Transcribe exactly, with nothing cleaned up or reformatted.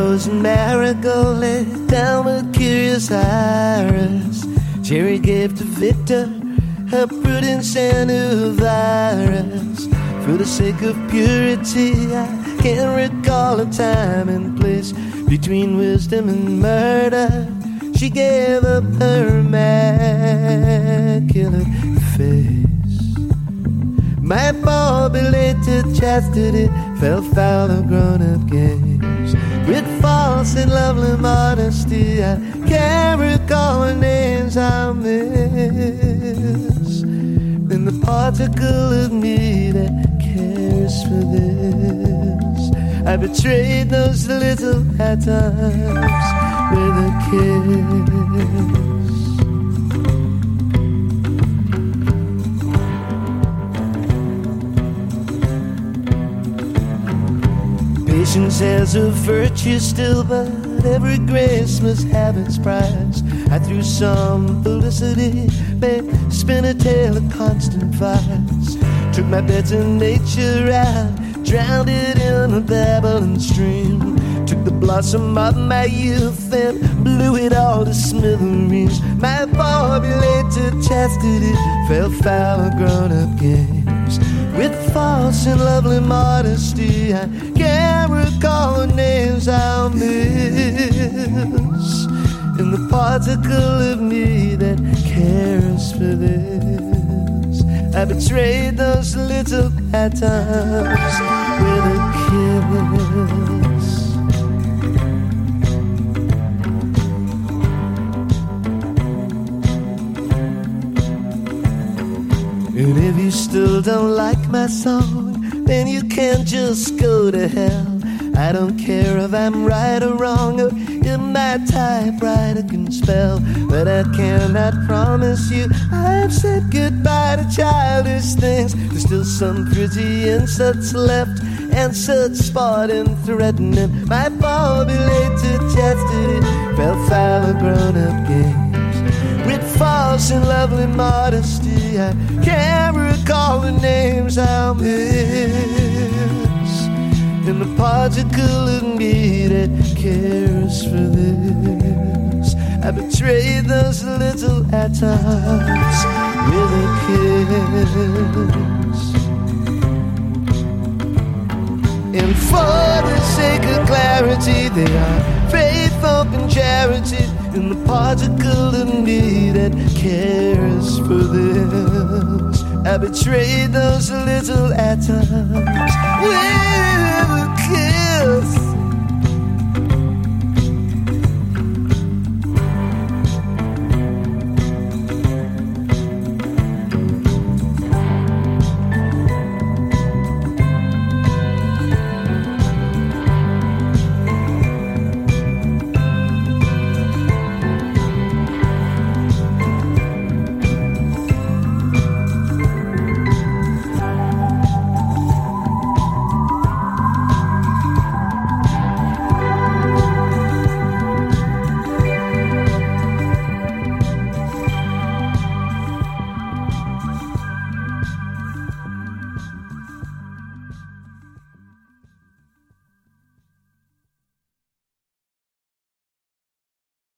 Rose and marigold lay down with curious iris. Cherry gave to Victor her prudence and her virus. For the sake of purity, I can't recall a time and place between wisdom and murder. She gave up her immaculate face. My belated chastity fell foul of grown-up games. With false and lovely modesty, I can't recall the names I miss. In the particle of me that cares for this, I betrayed those little atoms with a kiss. Patience has a virtue still, but every grace must have its price. I threw some felicity, made spin a tale of constant vice. Took my better nature out, drowned it in a babbling stream. Took the blossom of my youth and blew it all to smithereens. My belated chastity fell foul of grown-up games. With false and lovely modesty, I can't recall the names I'll miss. In the particle of me that cares for this, I betrayed those little atoms with a kiss. And if you still don't like my song, then you can just go to hell. I don't care if I'm right or wrong, or if my typewriter can spell. But I cannot promise you I've said goodbye to childish things. There's still some pretty insults left, and such sport and threatening. My belated chastity fell foul of grown-up games. With false and lovely modesty, I can't recall the names I'll miss. In the particle of me that cares for this, I betrayed those little atoms with a kiss. And for the sake of clarity, they are faith, hope, and charity. In the particle of me that cares for this, I betrayed those little atoms with